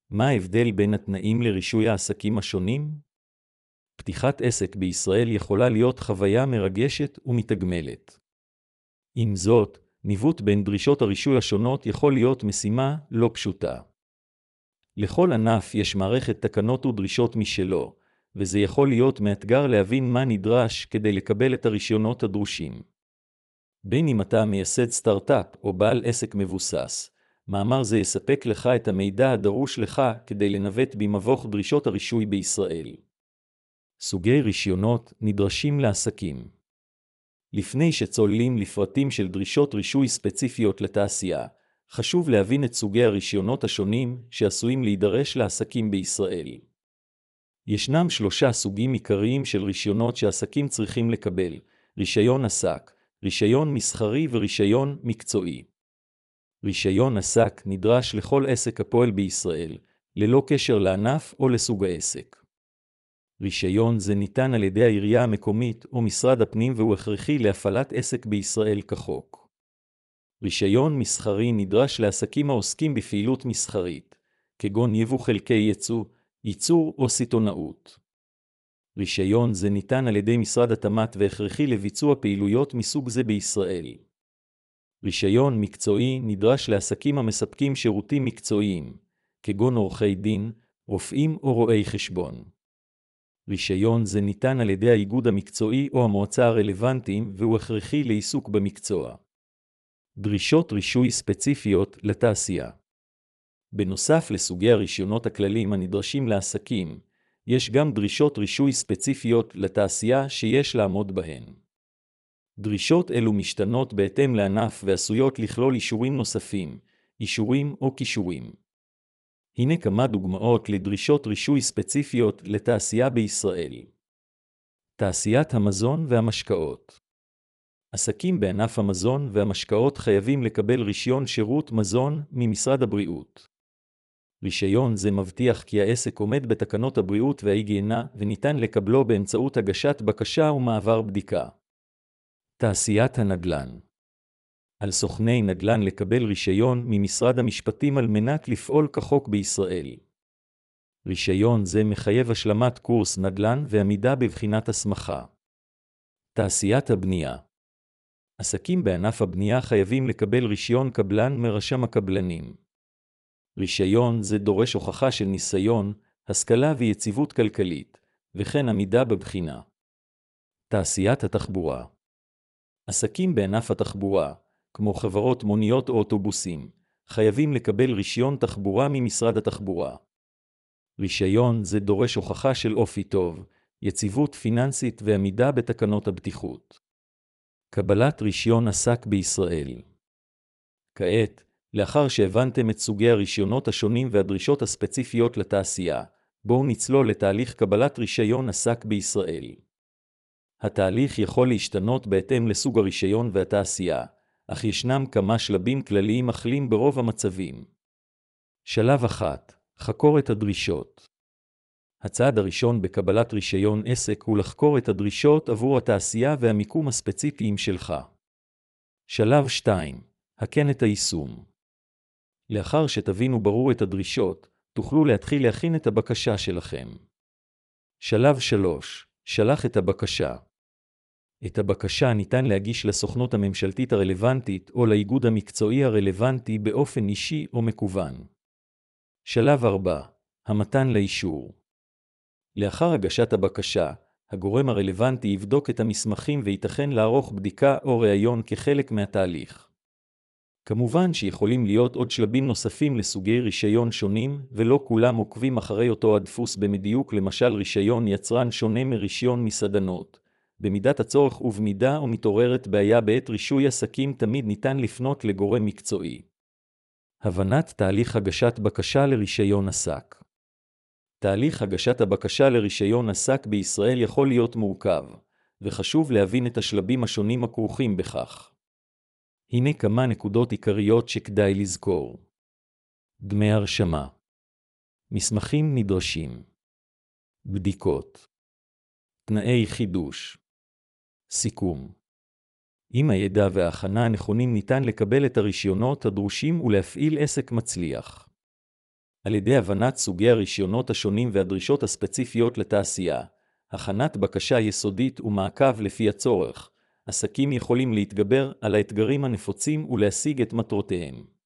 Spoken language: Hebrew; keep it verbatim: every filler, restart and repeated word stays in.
מה ההבדל בין התנאים לרישוי העסקים השונים? פתיחת עסק בישראל יכולה להיות חוויה מרגשת ומתגמלת. עם זאת, ניווט בין דרישות הרישוי השונות יכול להיות משימה לא פשוטה. לכל ענף יש מערכת תקנות ודרישות משלו, וזה יכול להיות מאתגר להבין מה נדרש כדי לקבל את הרישיונות הדרושים. בין אם אתה מייסד סטארט-אפ או בעל עסק מבוסס, מאמר זה יספק לך את המידע הדרוש לך כדי לנווט במבוך דרישות הרישוי בישראל. סוגי רישיונות נדרשים לעסקים. לפני שצוללים לפרטים של דרישות רישוי ספציפיות לתעשייה, חשוב להבין את סוגי הרישיונות השונים שעשויים להידרש לעסקים בישראל. ישנם שלושה סוגים עיקריים של רישיונות שעסקים צריכים לקבל: רישיון עסק, רישיון מסחרי ורישיון מקצועי. רישיון עסק נדרש לכל עסק הפועל בישראל, ללא קשר לענף או לסוג העסק. רישיון זה ניתן על ידי העירייה המקומית או משרד הפנים והוא הכרחי להפעלת עסק בישראל כחוק. רישיון מסחרי נדרש לעסקים העוסקים בפעילות מסחרית, כגון יבוא חלקי ייצוא, ייצור או סיטונאות. רישיון זה ניתן על ידי משרד התמ"ת והכרחי לביצוע פעילויות מסוג זה בישראל. רישיון מקצועי נדרש לעסקים המספקים שירותים מקצועיים, כגון עורכי דין, רופאים או רואי חשבון. רישיון זה ניתן על ידי האיגוד המקצועי או המועצה הרלוונטיים והוא הכרחי לעיסוק במקצוע. דרישות רישוי ספציפיות לתעשייה. בנוסף לסוגי הרישיונות הכלליים הנדרשים לעסקים, יש גם דרישות רישוי ספציפיות לתעשייה שיש לעמוד בהן. דרישות אלו משתנות בהתאם לענף ועשויות לכלול אישורים נוספים, אישורים או קישורים. הנה כמה דוגמאות לדרישות רישוי ספציפיות לתעשייה בישראל. תעשיית המזון והמשקאות. עסקים בענף המזון והמשקאות חייבים לקבל רישיון שירות מזון ממשרד הבריאות. רישיון זה מבטיח כי העסק עומד בתקנות הבריאות וההיגיינה וניתן לקבלו באמצעות הגשת בקשה ומעבר בדיקה. תעשיית הנדל"ן. על סוכני נדל"ן לקבל רישיון ממשרד המשפטים על מנת לפעול כחוק בישראל. רישיון זה מחייב השלמת קורס נדל"ן ועמידה בבחינת הסמכה. תעשיית הבנייה. עסקים בענף הבנייה חייבים לקבל רישיון קבלן מרשם הקבלנים. רישיון זה דורש הוכחה של ניסיון, השכלה ויציבות כלכלית, וכן עמידה בבחינה. תעשיית התחבורה. עסקים בענף התחבורה, כמו חברות מוניות או אוטובוסים, חייבים לקבל רישיון תחבורה ממשרד התחבורה. רישיון זה דורש הוכחה של אופי טוב, יציבות פיננסית ועמידה בתקנות הבטיחות. קבלת רישיון עסק בישראל. כעת, לאחר שהבנתם את סוגי הרישיונות השונים והדרישות הספציפיות לתעשייה, בואו נצלול לתהליך קבלת רישיון עסק בישראל. התהליך יכול להשתנות בהתאם לסוג הרישיון והתעשייה, אך ישנם כמה שלבים כלליים מכלים ברוב המצבים. שלב אחת, חקור את הדרישות. הצעד הראשון בקבלת רישיון עסק הוא לחקור את הדרישות עבור התעשייה והמיקום הספציפיים שלך. שלב שתיים, הכן את היישום. לאחר שתבינו ברור את הדרישות, תוכלו להתחיל להכין את הבקשה שלכם. שלב שלוש, שלח את הבקשה. את הבקשה ניתן להגיש לסוכנות הממשלתית הרלוונטית או לאיגוד המקצועי הרלוונטי באופן אישי או מקוון. שלב ארבע, המתן לאישור. לאחר הגשת הבקשה, הגורם הרלוונטי יבדוק את המסמכים וייתכן לערוך בדיקה או ראיון כחלק מהתהליך. כמובן שיכולים להיות עוד שלבים נוספים לסוגי רישיון שונים, ולא כולם עוקבים אחרי אותו הדפוס במדיוק, למשל רישיון יצרן שונה מרישיון מסעדנות. במידת הצורך ובמידה או מתעוררת בעיה בעת רישוי עסקים תמיד ניתן לפנות לגורם מקצועי. הבנת תהליך הגשת בקשה לרישיון עסק. תהליך הגשת הבקשה לרישיון עסק בישראל יכול להיות מורכב, וחשוב להבין את השלבים השונים הכרוכים בכך. הנה כמה נקודות עיקריות שכדאי לזכור. דמי הרשמה. מסמכים נדרשים. בדיקות. תנאי חידוש. סיכום. עם הידע וההכנה הנכונים ניתן לקבל את הרישיונות הדרושים ולהפעיל עסק מצליח. על ידי הבנת סוגי הרישיונות השונים והדרישות הספציפיות לתעשייה, הכנת בקשה יסודית ומעקב לפי הצורך, עסקים יכולים להתגבר על האתגרים הנפוצים ולהשיג את מטרותיהם.